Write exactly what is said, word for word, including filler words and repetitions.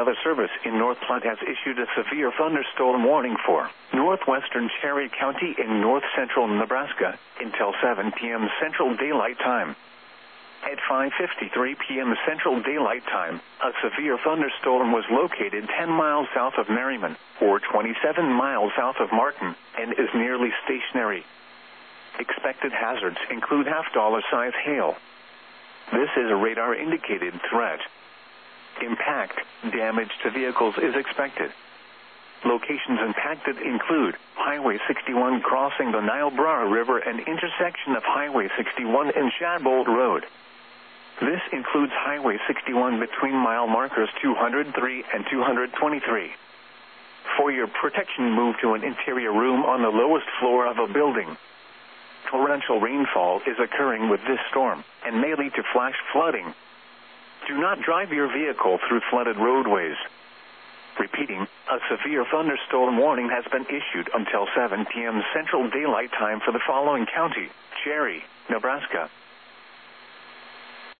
Weather Service in North Platte has issued a severe thunderstorm warning for northwestern Cherry County in north-central Nebraska until seven p.m. Central Daylight Time. At five fifty-three p.m. Central Daylight Time, a severe thunderstorm was located ten miles south of Merriman, or twenty-seven miles south of Martin, and is nearly stationary. Expected hazards include half-dollar size hail. This is a radar-indicated threat. Impact, damage to vehicles is expected. Locations impacted include Highway sixty-one crossing the Niobrara River and intersection of Highway sixty-one and Shadbolt Road. This includes Highway sixty-one between mile markers two hundred three and two hundred twenty-three. For your protection, move to an interior room on the lowest floor of a building. Torrential rainfall is occurring with this storm and may lead to flash flooding. Do not drive your vehicle through flooded roadways. Repeating, a severe thunderstorm warning has been issued until seven p.m. Central Daylight Time for the following county: Cherry, Nebraska,